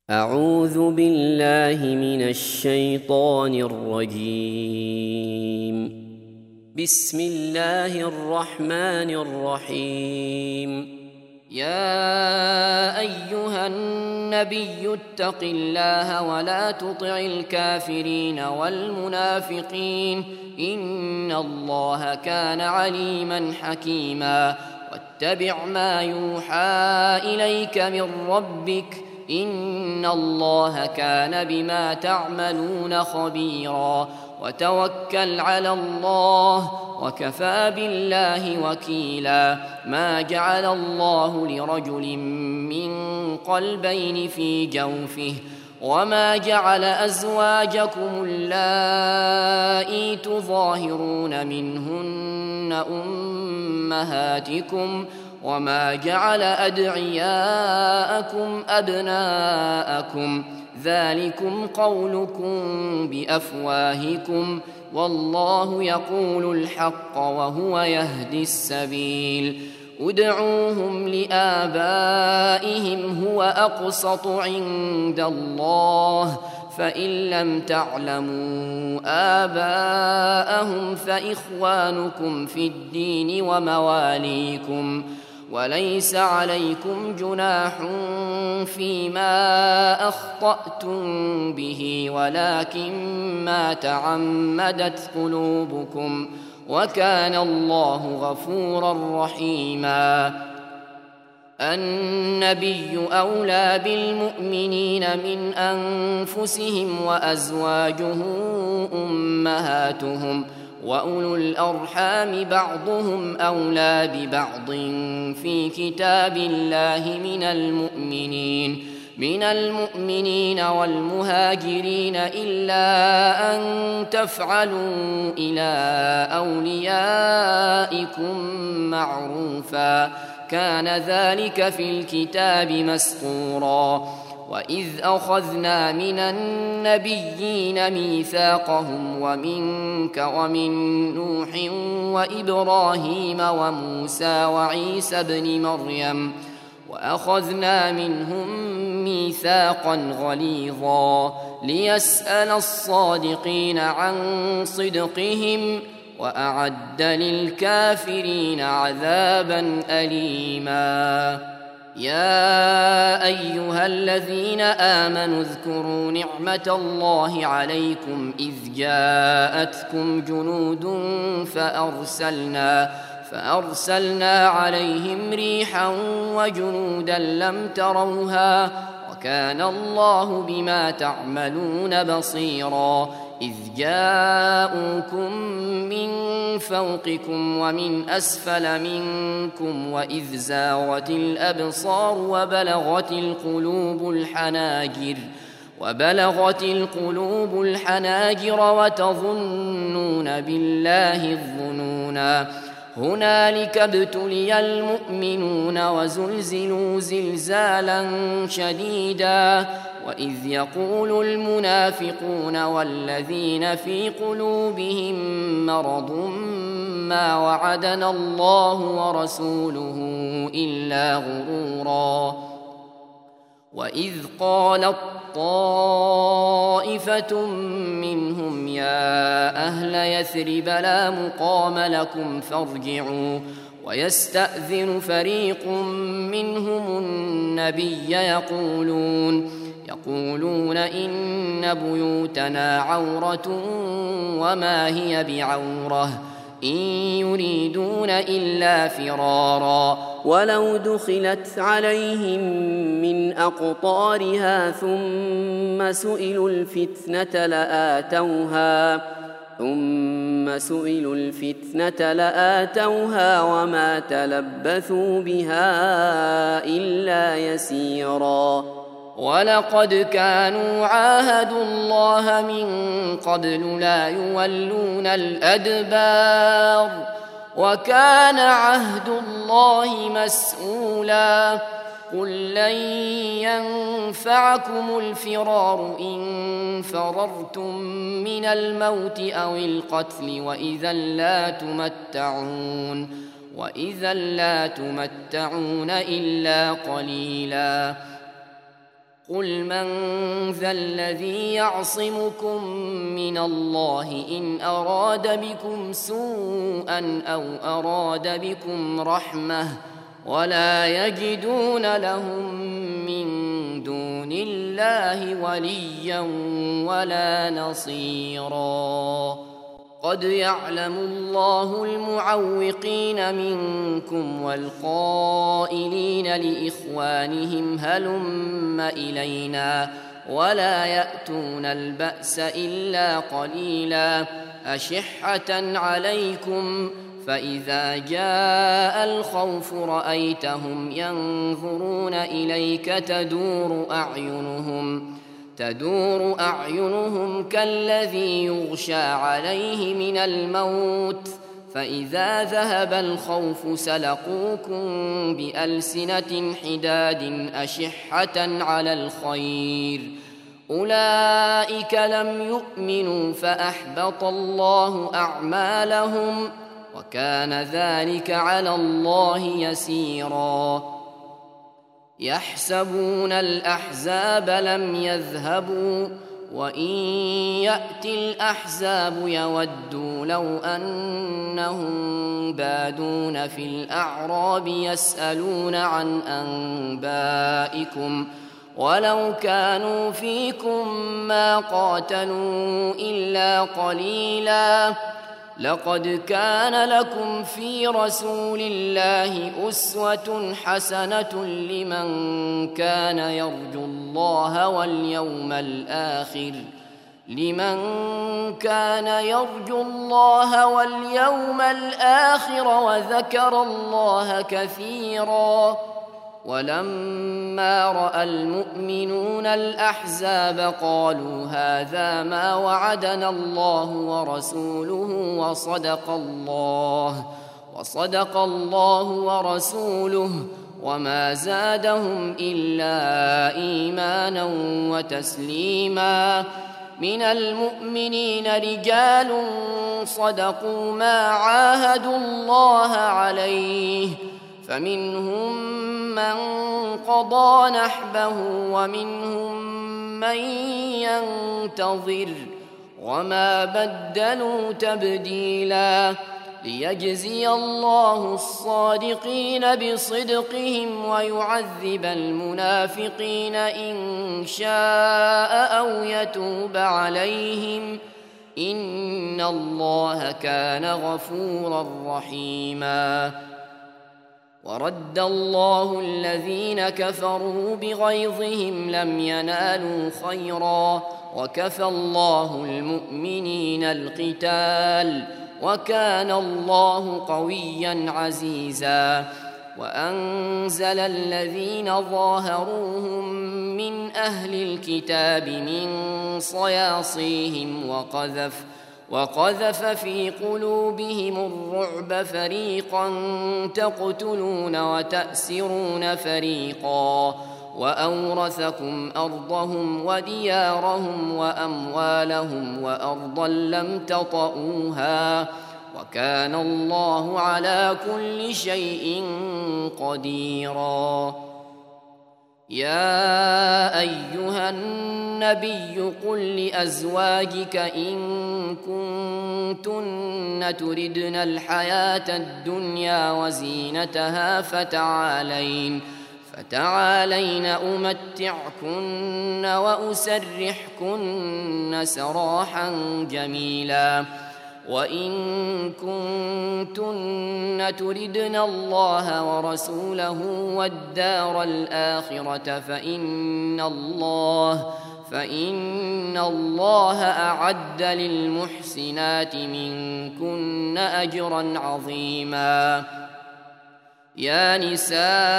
أعوذ بالله من الشيطان الرجيم. بسم الله الرحمن الرحيم. يا أيها النبي اتق الله ولا تطع الكافرين والمنافقين إن الله كان عليما حكيما. واتبع ما يوحى إليك من ربك إن الله كان بما تعملون خبيرا. وتوكل على الله وكفى بالله وكيلا. ما جعل الله لرجل من قلبين في جوفه وما جعل أزواجكم اللائي تظاهرون منهن أمهاتكم وما جعل أدعياءكم أبناءكم ذلكم قولكم بأفواهكم والله يقول الحق وهو يهدي السبيل. ادعوهم لآبائهم هو أقسط عند الله فإن لم تعلموا آباءهم فإخوانكم في الدين ومواليكم وليس عليكم جناح فيما أخطأتم به ولكن ما تعمدت قلوبكم وكان الله غفورا رحيما. النبي أولى بالمؤمنين من أنفسهم وأزواجه أمهاتهم وأولو الأرحام بعضهم أولى ببعض في كتاب الله من المؤمنين والمهاجرين إلا أن تفعلوا إلى أوليائكم معروفا كان ذلك في الكتاب مسطورا. وإذ أخذنا من النبيين ميثاقهم ومنك ومن نوح وإبراهيم وموسى وعيسى ابن مريم وأخذنا منهم ميثاقا غليظا ليسأل الصادقين عن صدقهم وأعد للكافرين عذابا أليما. يا أيها الذين آمنوا اذكروا نعمة الله عليكم إذ جاءتكم جنود فأرسلنا عليهم ريحا وجنودا لم تروها وكان الله بما تعملون بصيرا. إذ جاءوكم من فوقكم ومن أسفل منكم وإذ زاغت الأبصار وبلغت القلوب الحناجر وتظنون بالله الظنونا. هنالك ابتلي المؤمنون وزلزلوا زلزالا شديدا. وإذ يقول المنافقون والذين في قلوبهم مرض ما وعدنا الله ورسوله إلا غرورا. وإذ قالت طائفة منهم يا أهل يثرب لا مقام لكم فارجعوا ويستأذن فريق منهم النبي يقولون إن بيوتنا عورة وما هي بعورة إن يريدون إلا فرارا ولو دخلت عليهم من أقطارها ثم سئلوا الفتنة لآتوها وما تلبثوا بها إلا يسيرا. ولقد كانوا عاهدوا الله من قبل لا يولون الأدبار وكان عهد الله مسؤولا. قل لن ينفعكم الفرار إن فررتم من الموت أو القتل وإذا لا تمتعون إلا قليلا. قل من ذا الذي يعصمكم من الله إن أراد بكم سوءا أو أراد بكم رحمة ولا يجدون لهم من دون الله وليا ولا نصيرا قد يعلم الله المعوقين منكم والقائلين لإخوانهم هلم إلينا ولا يأتون البأس إلا قليلا أشحة عليكم فإذا جاء الخوف رأيتهم ينظرون إليك تدور أعينهم كالذي يغشى عليه من الموت فإذا ذهب الخوف سلقوكم بألسنة حداد أشحة على الخير أولئك لم يؤمنوا فأحبط الله أعمالهم وكان ذلك على الله يسيرا يحسبون الأحزاب لم يذهبوا وإن يأتي الأحزاب يودوا لو أنهم بادون في الأعراب يسألون عن أنبائكم ولو كانوا فيكم ما قاتلوا إلا قليلا لقد كان لكم في رسول الله أسوة حسنة لمن كان يرجو الله واليوم الآخر وذكر الله كثيرا ولما رأى المؤمنون الأحزاب قالوا هذا ما وعدنا الله ورسوله وصدق الله ورسوله وما زادهم إلا إيمانا وتسليما من المؤمنين رجال صدقوا ما عاهدوا الله عليه فمنهم من قضى نحبه ومنهم من ينتظر وما بدلوا تبديلا ليجزي الله الصادقين بصدقهم ويعذب المنافقين إن شاء أو يتوب عليهم إن الله كان غفورا رحيما ورد الله الذين كفروا بغيظهم لم ينالوا خيرا وكفى الله المؤمنين القتال وكان الله قويا عزيزا وأنزل الذين ظاهروهم من أهل الكتاب من صياصيهم وقذف في قلوبهم الرعب فريقا تقتلون وتأسرون فريقا وأورثكم أرضهم وديارهم وأموالهم وأرضا لم تطئوها وكان الله على كل شيء قديرا يا أيها النبي قل لأزواجك إن كنتن تردن الحياة الدنيا وزينتها فتعالين أمتعكن وأسرحكن سراحا جميلا وإن كنتن تردن الله ورسوله والدار الآخرة فإن الله أعد للمحسنات منكن أجرا عظيما يا نساء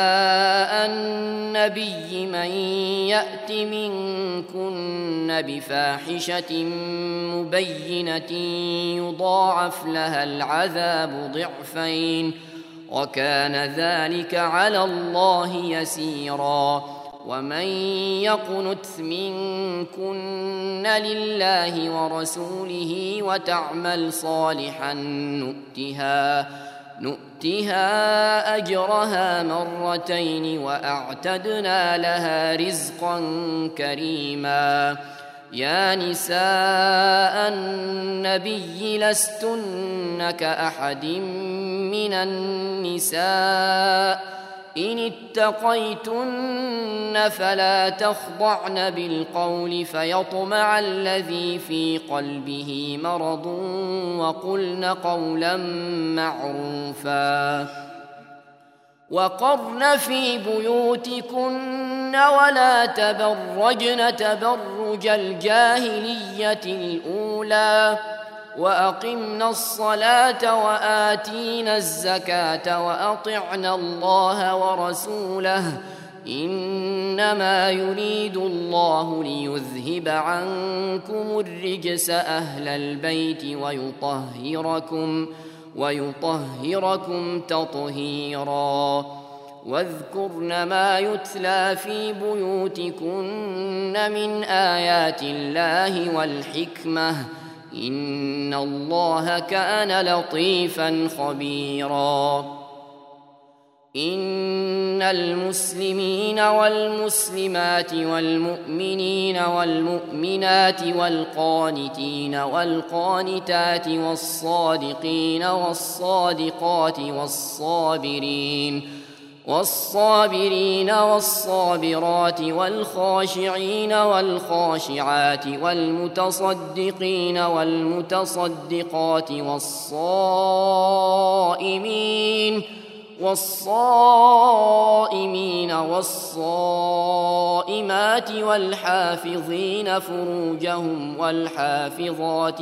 النبي من يأت منكن بفاحشة مبينة يضاعف لها العذاب ضعفين وكان ذلك على الله يسيرا ومن يقنت منكن لله ورسوله وتعمل صالحا نؤتها أجرها مرتين وأعتدنا لها رزقا كريما. يا نساء النبي لستن كأحد من النساء إن اتقيتن فلا تخضعن بالقول فيطمع الذي في قلبه مرض وقلن قولا معروفا. وقرن في بيوتكن ولا تبرجن تبرج الجاهلية الأولى وأقمنا الصلاة وآتينا الزكاة وأطعنا الله ورسوله إنما يريد الله ليذهب عنكم الرجس أهل البيت ويطهركم تطهيرا. واذكرن ما يتلى في بيوتكن من آيات الله والحكمة إن الله كان لطيفا خبيرا. إن المسلمين والمسلمات والمؤمنين والمؤمنات والقانتين والقانتات والصادقين والصادقات والصابرين والصابرات والخاشعين والخاشعات والمتصدقين والمتصدقات والصائمين والصائمات والحافظين فروجهم والحافظات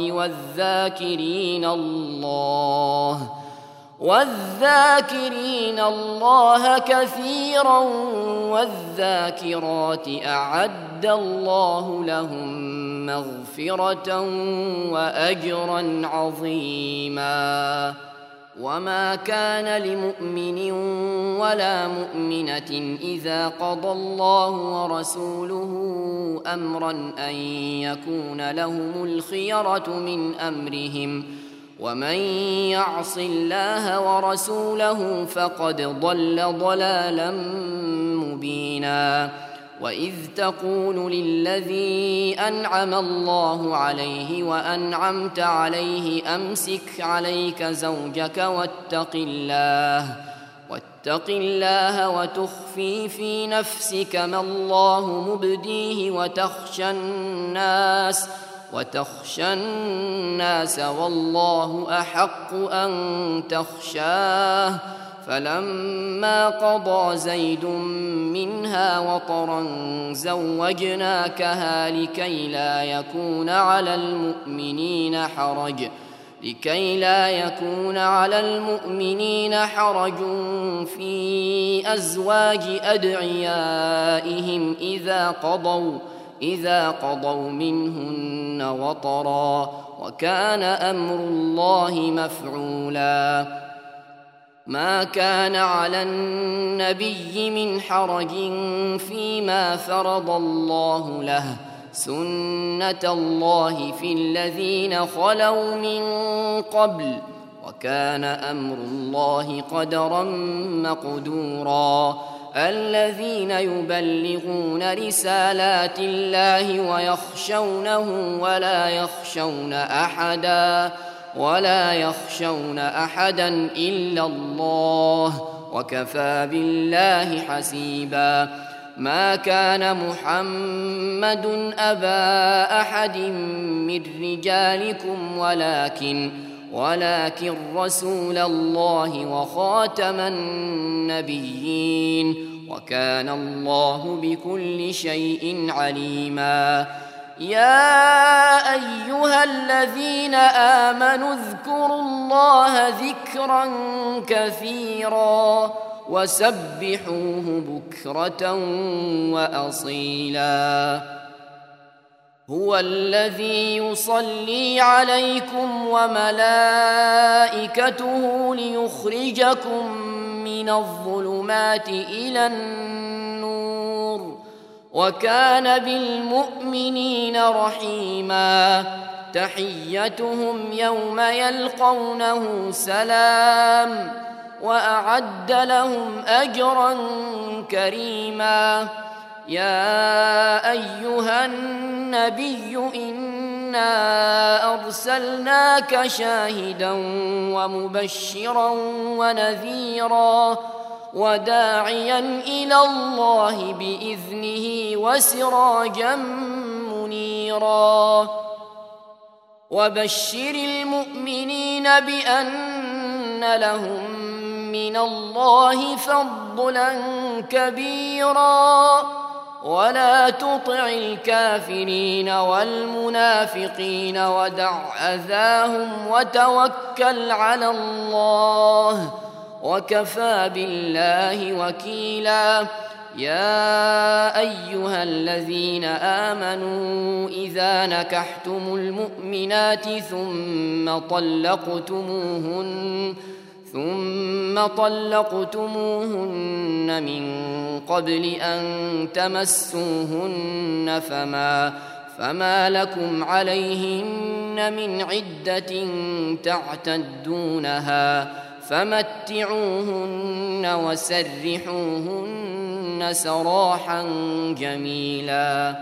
والذاكرين الله كثيرا والذاكرات أعد الله لهم مغفرة وأجرا عظيما. وما كان لمؤمن ولا مؤمنة إذا قضى الله ورسوله أمرا أن يكون لهم الخيرة من أمرهم ومن يعص الله ورسوله فقد ضل ضلالا مبينا. وإذ تقول للذي أنعم الله عليه وأنعمت عليه أمسك عليك زوجك واتق الله وتخفي في نفسك ما الله مبديه وتخشى الناس والله أحق أن تخشاه. فلما قضى زيد منها وطرا زوجناكها لكي لا يكون على المؤمنين حرج في أزواج أدعيائهم إذا قضوا منهن وطرا وكان أمر الله مفعولا. ما كان على النبي من حرج فيما فرض الله له سنة الله في الذين خلوا من قبل وكان أمر الله قدرا مقدورا. الذين يبلغون رسالات الله ويخشونه ولا يخشون أحدا إلا الله وكفى بالله حسيبا. ما كان محمد أبا أحد من رجالكم ولكن رسول الله وخاتم النبيين وكان الله بكل شيء عليما. يا أيها الذين آمنوا اذكروا الله ذكرا كثيرا وسبحوه بكرة وأصيلا. هو الذي يصلي عليكم وملائكته ليخرجكم من الظلمات إلى النور وكان بالمؤمنين رحيما. تحيتهم يوم يلقونه سلام وأعد لهم أجرا كريما. يا أيها النبي إنا أرسلناك شاهدا ومبشرا ونذيرا وداعيا إلى الله بإذنه وسراجا منيرا. وبشر المؤمنين بأن لهم من الله فضلا كبيرا ولا تطع الكافرين والمنافقين ودع أذاهم وتوكل على الله وكفى بالله وكيلا. يا أيها الذين آمنوا إذا نكحتم المؤمنات ثم طلقتموهن من قبل أن تمسوهن فما لكم عليهن من عدة تعتدونها فمتعوهن وسرحوهن سراحا جميلا.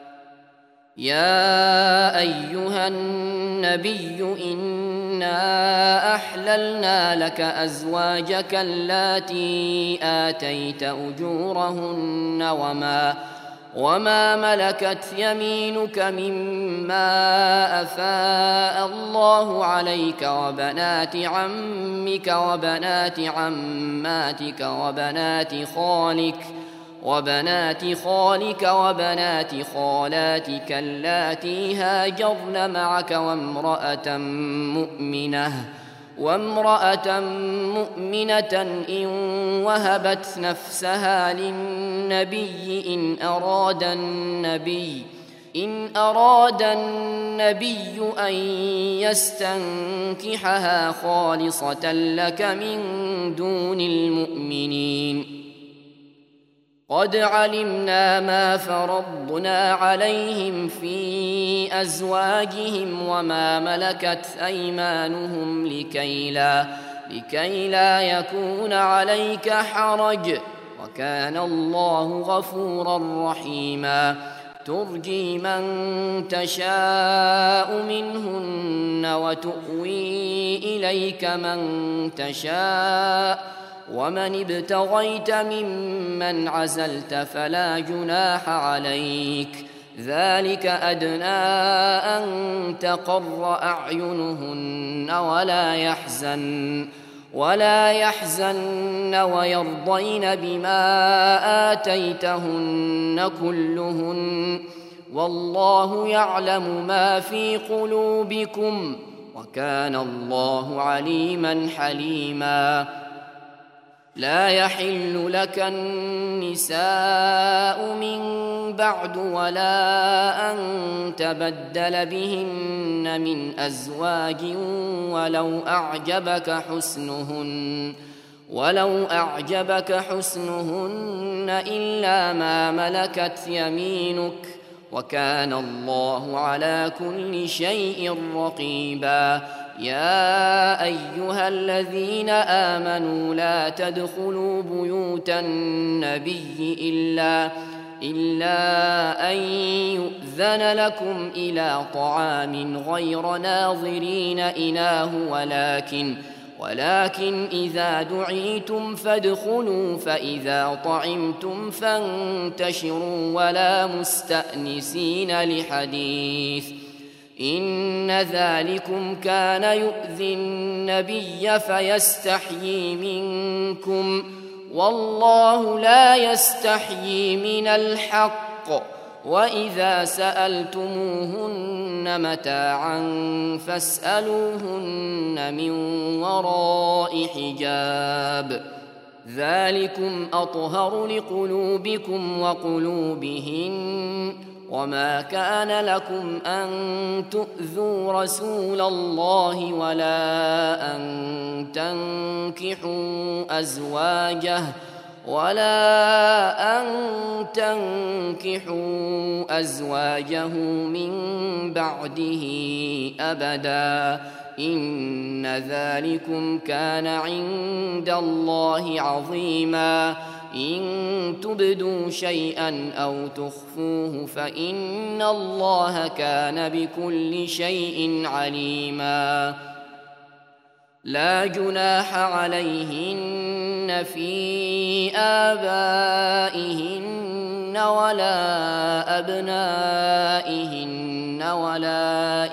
يا أيها النبي إنا أحللنا لك أزواجك اللاتي آتيت أجورهن وما ملكت يمينك مما أفاء الله عليك وبنات عمك وبنات عماتك وبنات خالك وبنات خالاتك اللاتي هاجرن معك وامرأة مؤمنة إن وهبت نفسها للنبي إن أراد النبي أن يستنكحها خالصة لك من دون المؤمنين. قد علمنا ما فرضنا عليهم في أزواجهم وما ملكت أيمانهم لكي لا يكون عليك حرج وكان الله غفورا رحيما. ترجي من تشاء منهن وتؤوي إليك من تشاء ومن ابتغيت ممن عزلت فلا جناح عليك. ذلك أدنى أن تقر أعينهن ولا يحزن ويرضين بما آتيتهن كلهن والله يعلم ما في قلوبكم وكان الله عليما حليما. لا يحل لك النساء من بعد ولا أن تبدل بهن من أزواج ولو أعجبك حسنهن إلا ما ملكت يمينك وكان الله على كل شيء رقيبا. يا أيها الذين آمنوا لا تدخلوا بيوت النبي إلا أن يؤذن لكم إلى طعام غير ناظرين إناه ولكن إذا دعيتم فادخلوا فإذا طعمتم فانتشروا ولا مستأنسين لحديث إن ذلكم كان يؤذي النبي فيستحيي منكم والله لا يستحيي من الحق. وإذا سألتموهن متاعا فاسألوهن من وراء حجاب ذلكم أطهر لقلوبكم وقلوبهن. وما كان لكم أن تؤذوا رسول الله ولا أن تنكحوا أزواجه ولا أن تنكحوا أزواجه من بعده أبدا إن ذلكم كان عند الله عظيما إن تبدوا شيئا أو تخفوه فإن الله كان بكل شيء عليما لا جناح عليهن في آبائهن ولا أبنائهن ولا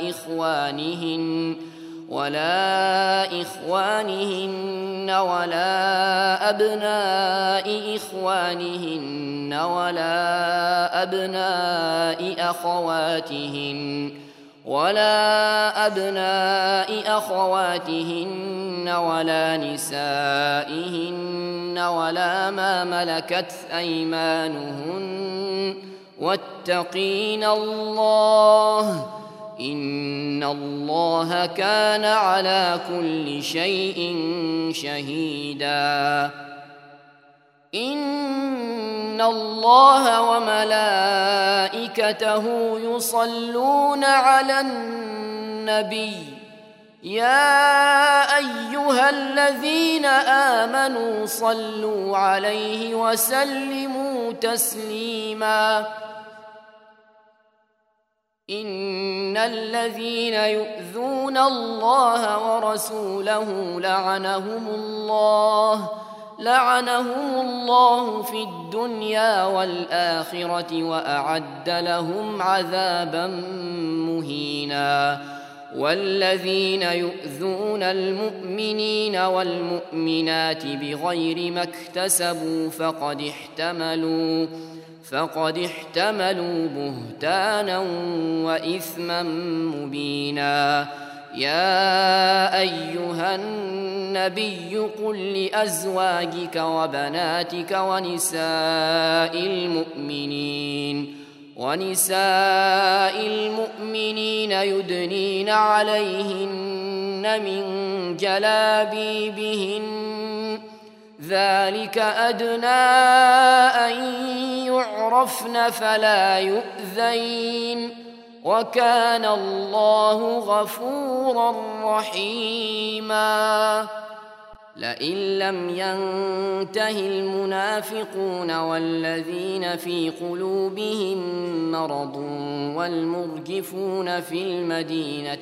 إخوانهن ولا أبناء إخوانهن ولا أبناء أخواتهن ولا نسائهن ولا ما ملكت أيمانهن واتقين الله إن الله كان على كل شيء شهيدا إن الله وملائكته يصلون على النبي يا أيها الذين آمنوا صلوا عليه وسلموا تسليما إن الذين يؤذون الله ورسوله لعنهم الله في الدنيا والآخرة وأعد لهم عذابا مهينا والذين يؤذون المؤمنين والمؤمنات بغير ما اكتسبوا فقد احتملوا بهتانا وإثما مبينا يا أيها النبي قل لأزواجك وبناتك ونساء المؤمنين يدنين عليهن من جلابيبهن ذلك أدنى أن يعرفن فلا يؤذين وكان الله غفورا رحيما لئن لم ينته المنافقون والذين في قلوبهم مرض والمرجفون في المدينة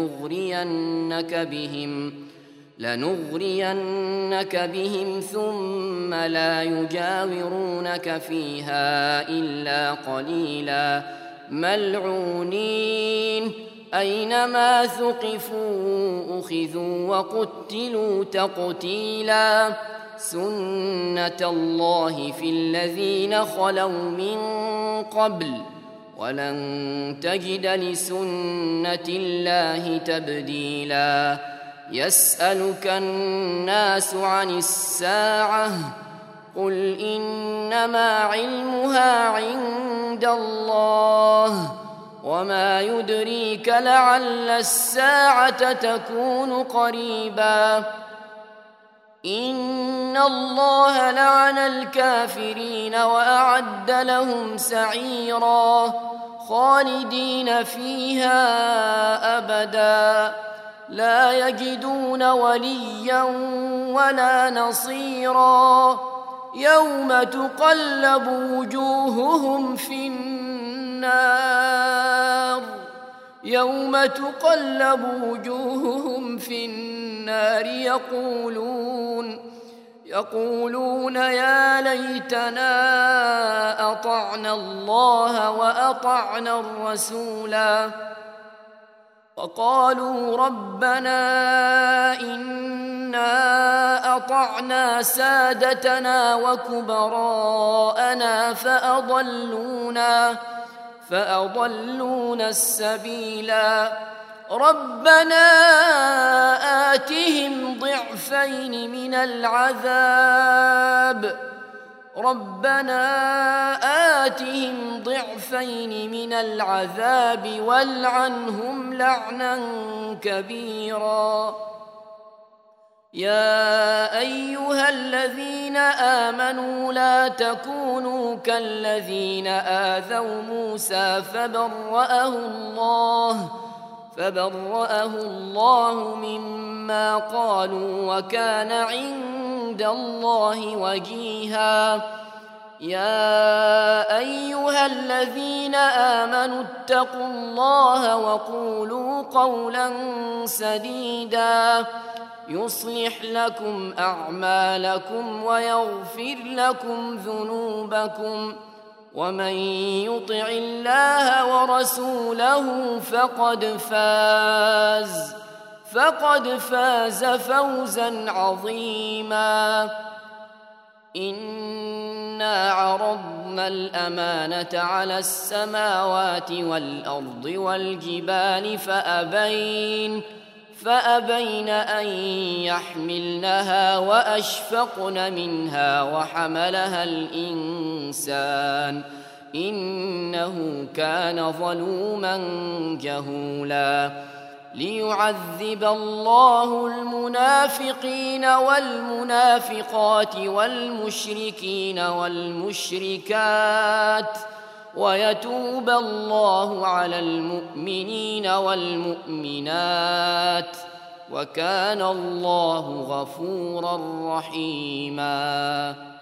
لنغرينك بهم ثم لا يجاورونك فيها إلا قليلا ملعونين أينما ثقفوا أخذوا وقتلوا تقتيلا سنة الله في الذين خلوا من قبل ولن تجد لسنة الله تبديلا يسألك الناس عن الساعة قل إنما علمها عند الله وما يدريك لعل الساعة تكون قريبا إن الله لعن الكافرين وأعد لهم سعيرا خالدين فيها أبدا لا يجدون وليا ولا نصيرا يوم تقلب وجوههم في النار يقولون يا ليتنا أطعنا الله وأطعنا الرسولا وقالوا ربنا إنا أطعنا سادتنا وكبراءنا فأضلونا السبيلا ربنا آتهم ضعفين من العذاب والعنهم لعنا كبيرا يا أيها الذين آمنوا لا تكونوا كالذين آذوا موسى فبرأه الله مما قالوا وكان عند الله وجيها. يا أيها الذين آمنوا اتقوا الله وقولوا قولا سديدا يصلح لكم أعمالكم ويغفر لكم ذنوبكم ومن يطع الله ورسوله فقد فاز فوزا عظيما. إنا عرضنا الأمانة على السماوات والأرض والجبال فأبين أن يحملنها وأشفقن منها وحملها الإنسان إنه كان ظلوما جهولا. ليعذب الله المنافقين والمنافقات والمشركين والمشركات ويتوب الله على المؤمنين والمؤمنات وكان الله غفورا رحيما.